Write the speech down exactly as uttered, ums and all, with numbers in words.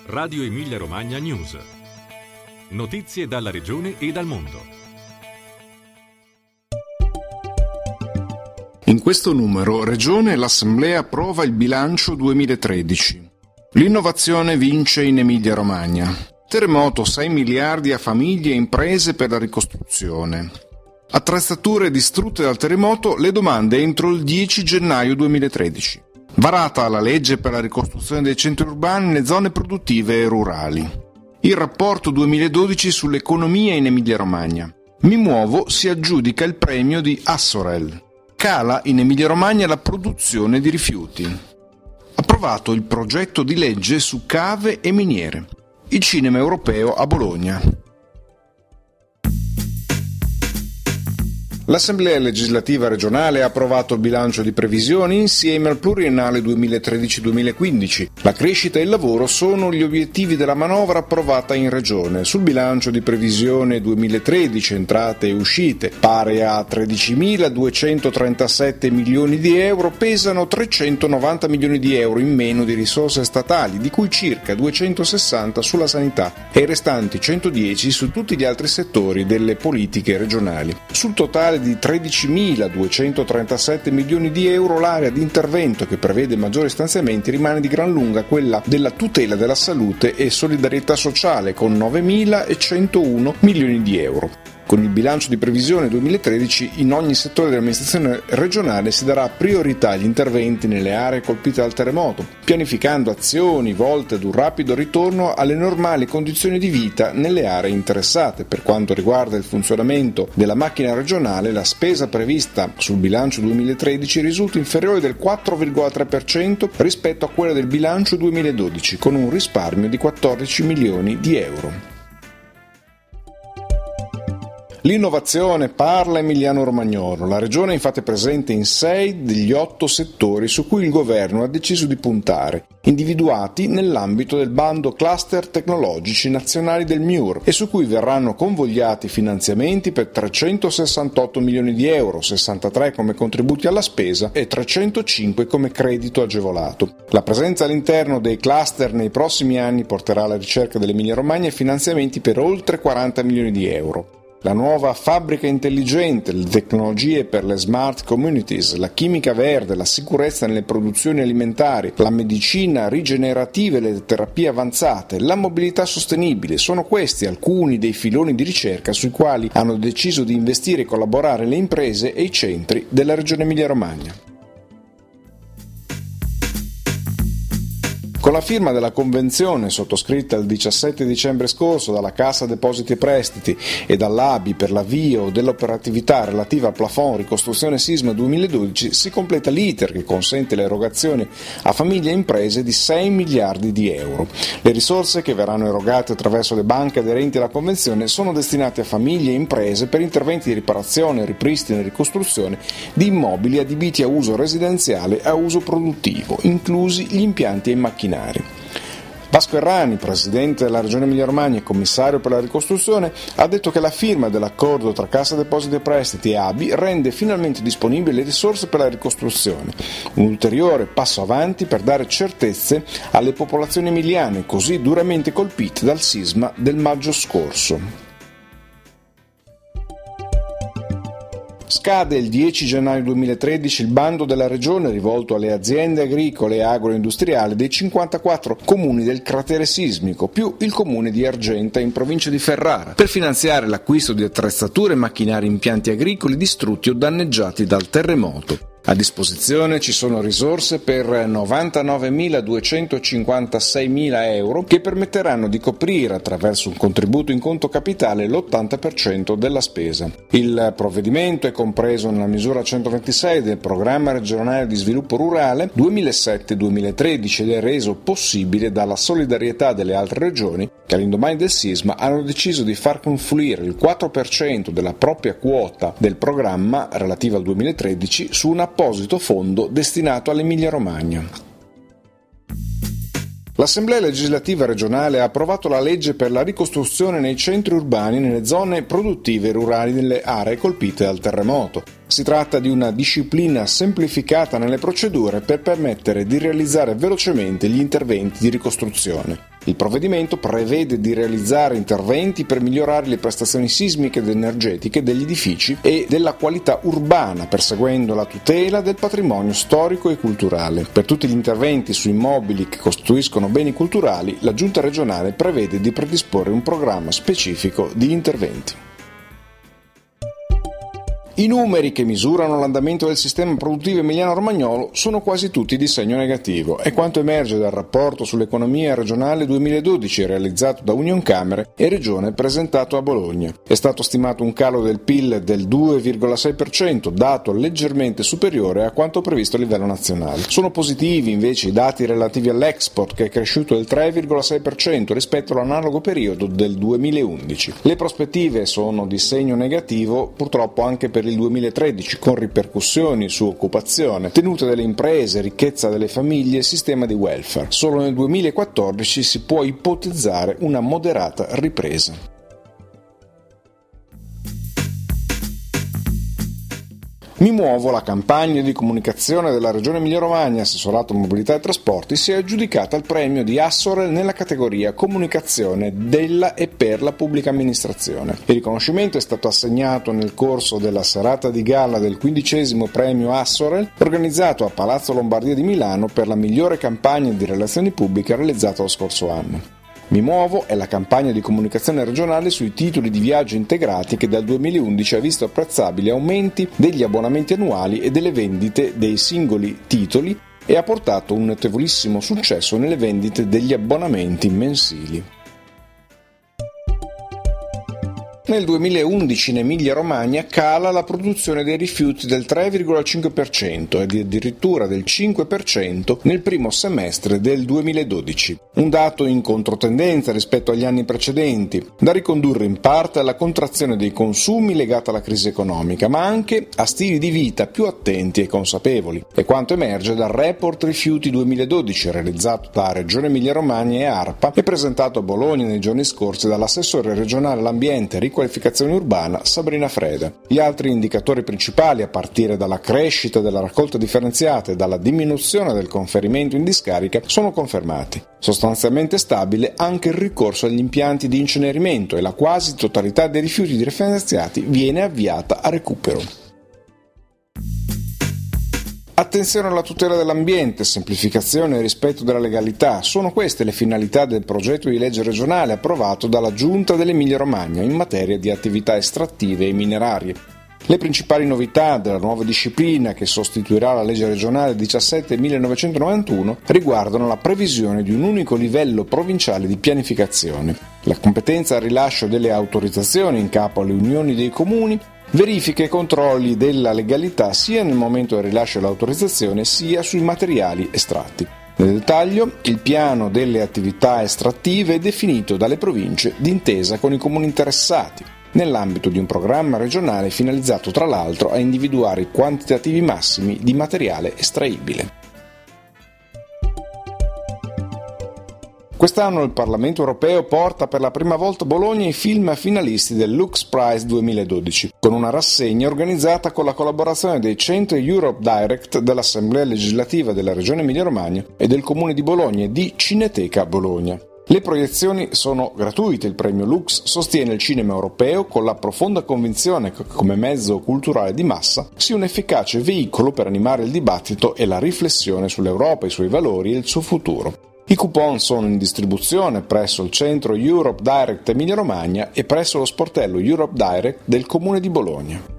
Radio Emilia Romagna News. Notizie dalla regione e dal mondo. In questo numero, Regione, l'Assemblea approva il bilancio duemilatredici. L'innovazione vince in Emilia Romagna. Terremoto, sei miliardi a famiglie e imprese per la ricostruzione. Attrezzature distrutte dal terremoto, le domande entro il dieci gennaio duemilatredici. Varata la legge per la ricostruzione dei centri urbani nelle zone produttive e rurali. Il rapporto duemiladodici sull'economia in Emilia Romagna. Mi Muovo si aggiudica il premio di Assorel. Cala in Emilia Romagna la produzione di rifiuti. Approvato il progetto di legge su cave e miniere. Il cinema europeo a Bologna. L'Assemblea legislativa regionale ha approvato il bilancio di previsione insieme al pluriennale duemilatredici duemilaquindici. La crescita e il lavoro sono gli obiettivi della manovra approvata in regione. Sul bilancio di previsione duemilatredici, entrate e uscite, pari a tredicimiladuecentotrentasette milioni di euro, pesano trecentonovanta milioni di euro in meno di risorse statali, di cui circa duecentosessanta sulla sanità e i restanti centodieci su tutti gli altri settori delle politiche regionali. Sul totale di tredicimiladuecentotrentasette milioni di euro, l'area di intervento che prevede maggiori stanziamenti rimane di gran lunga quella della tutela della salute e solidarietà sociale, con novemilacentouno milioni di euro. Con il bilancio di previsione duemilatredici, in ogni settore dell'amministrazione regionale si darà priorità agli interventi nelle aree colpite dal terremoto, pianificando azioni volte ad un rapido ritorno alle normali condizioni di vita nelle aree interessate. Per quanto riguarda il funzionamento della macchina regionale, la spesa prevista sul bilancio duemilatredici risulta inferiore del quattro virgola tre per cento rispetto a quella del bilancio duemiladodici, con un risparmio di quattordici milioni di euro. L'innovazione, parla Emiliano Romagnolo. La Regione è infatti presente in sei degli otto settori su cui il Governo ha deciso di puntare, individuati nell'ambito del bando cluster tecnologici nazionali del M I U R, e su cui verranno convogliati finanziamenti per trecentosessantotto milioni di euro, sessantatré come contributi alla spesa e trecentocinque come credito agevolato. La presenza all'interno dei cluster nei prossimi anni porterà alla ricerca dell'Emilia Romagna finanziamenti per oltre quaranta milioni di euro. La nuova fabbrica intelligente, le tecnologie per le smart communities, la chimica verde, la sicurezza nelle produzioni alimentari, la medicina rigenerativa e le terapie avanzate, la mobilità sostenibile, sono questi alcuni dei filoni di ricerca sui quali hanno deciso di investire e collaborare le imprese e i centri della Regione Emilia-Romagna. Con la firma della convenzione sottoscritta il diciassette dicembre scorso dalla Cassa Depositi e Prestiti e dall'A B I per l'avvio dell'operatività relativa al plafond ricostruzione sisma duemiladodici, si completa l'iter che consente l'erogazione a famiglie e imprese di sei miliardi di euro. Le risorse che verranno erogate attraverso le banche aderenti alla convenzione sono destinate a famiglie e imprese per interventi di riparazione, ripristino e ricostruzione di immobili adibiti a uso residenziale e a uso produttivo, inclusi gli impianti e i macchinari. Vasco Errani, presidente della Regione Emilia-Romagna e commissario per la ricostruzione, ha detto che la firma dell'accordo tra Cassa Depositi e Prestiti e A B I rende finalmente disponibili le risorse per la ricostruzione, un ulteriore passo avanti per dare certezze alle popolazioni emiliane così duramente colpite dal sisma del maggio scorso. Scade il dieci gennaio duemilatredici il bando della Regione rivolto alle aziende agricole e agroindustriali dei cinquantaquattro comuni del cratere sismico, più il comune di Argenta in provincia di Ferrara, per finanziare l'acquisto di attrezzature e macchinari impianti agricoli distrutti o danneggiati dal terremoto. A disposizione ci sono risorse per novantanovemiladuecentocinquantaseimila euro che permetteranno di coprire attraverso un contributo in conto capitale l'ottanta per cento della spesa. Il provvedimento è compreso nella misura centoventisei del Programma regionale di sviluppo rurale duemilasette duemilatredici ed è reso possibile dalla solidarietà delle altre regioni che all'indomani del sisma hanno deciso di far confluire il quattro per cento della propria quota del programma relativa al duemilatredici su un apposito fondo destinato all'Emilia Romagna. L'Assemblea legislativa regionale ha approvato la legge per la ricostruzione nei centri urbani nelle zone produttive rurali nelle aree colpite dal terremoto. Si tratta di una disciplina semplificata nelle procedure per permettere di realizzare velocemente gli interventi di ricostruzione. Il provvedimento prevede di realizzare interventi per migliorare le prestazioni sismiche ed energetiche degli edifici e della qualità urbana, perseguendo la tutela del patrimonio storico e culturale. Per tutti gli interventi su immobili che costituiscono beni culturali, la Giunta regionale prevede di predisporre un programma specifico di interventi. I numeri che misurano l'andamento del sistema produttivo emiliano-romagnolo sono quasi tutti di segno negativo, è quanto emerge dal rapporto sull'economia regionale duemiladodici realizzato da Unioncamere e Regione presentato a Bologna. È stato stimato un calo del P I L del due virgola sei per cento, dato leggermente superiore a quanto previsto a livello nazionale. Sono positivi invece i dati relativi all'export, che è cresciuto del tre virgola sei per cento rispetto all'analogo periodo del duemilaundici. Le prospettive sono di segno negativo purtroppo anche per il duemilatredici, con ripercussioni su occupazione, tenuta delle imprese, ricchezza delle famiglie e sistema di welfare. Solo nel duemilaquattordici si può ipotizzare una moderata ripresa. Mi muovo, la campagna di comunicazione della Regione Emilia-Romagna, assessorato mobilità e trasporti, si è aggiudicata il premio di Assorel nella categoria comunicazione della e per la pubblica amministrazione. Il riconoscimento è stato assegnato nel corso della serata di gala del quindicesimo premio Assorel, organizzato a Palazzo Lombardia di Milano per la migliore campagna di relazioni pubbliche realizzata lo scorso anno. Mi muovo è la campagna di comunicazione regionale sui titoli di viaggio integrati che dal duemilaundici ha visto apprezzabili aumenti degli abbonamenti annuali e delle vendite dei singoli titoli e ha portato un notevolissimo successo nelle vendite degli abbonamenti mensili. Nel duemilaundici in Emilia-Romagna cala la produzione dei rifiuti del tre virgola cinque per cento e addirittura del cinque per cento nel primo semestre del duemiladodici, un dato in controtendenza rispetto agli anni precedenti, da ricondurre in parte alla contrazione dei consumi legata alla crisi economica, ma anche a stili di vita più attenti e consapevoli. È quanto emerge dal report Rifiuti duemiladodici realizzato da Regione Emilia-Romagna e ARPA e presentato a Bologna nei giorni scorsi dall'assessore regionale all'ambiente qualificazione urbana Sabrina Freda. Gli altri indicatori principali, a partire dalla crescita della raccolta differenziata e dalla diminuzione del conferimento in discarica, sono confermati. Sostanzialmente stabile anche il ricorso agli impianti di incenerimento e la quasi totalità dei rifiuti differenziati viene avviata a recupero. Attenzione alla tutela dell'ambiente, semplificazione e rispetto della legalità. Sono queste le finalità del progetto di legge regionale approvato dalla Giunta dell'Emilia-Romagna in materia di attività estrattive e minerarie. Le principali novità della nuova disciplina che sostituirà la legge regionale diciassette millenovecentonovantuno riguardano la previsione di un unico livello provinciale di pianificazione, la competenza al rilascio delle autorizzazioni in capo alle unioni dei comuni, verifiche e controlli della legalità sia nel momento del rilascio dell'autorizzazione sia sui materiali estratti. Nel dettaglio, il piano delle attività estrattive è definito dalle province d'intesa con i comuni interessati, nell'ambito di un programma regionale finalizzato tra l'altro a individuare i quantitativi massimi di materiale estraibile. Quest'anno il Parlamento europeo porta per la prima volta a Bologna i film finalisti del Lux Prize duemiladodici, con una rassegna organizzata con la collaborazione dei centri Europe Direct dell'Assemblea legislativa della Regione Emilia-Romagna e del Comune di Bologna e di Cineteca Bologna. Le proiezioni sono gratuite, il premio Lux sostiene il cinema europeo con la profonda convinzione che come mezzo culturale di massa sia un efficace veicolo per animare il dibattito e la riflessione sull'Europa, i suoi valori e il suo futuro. I coupon sono in distribuzione presso il centro Europe Direct Emilia Romagna e presso lo sportello Europe Direct del Comune di Bologna.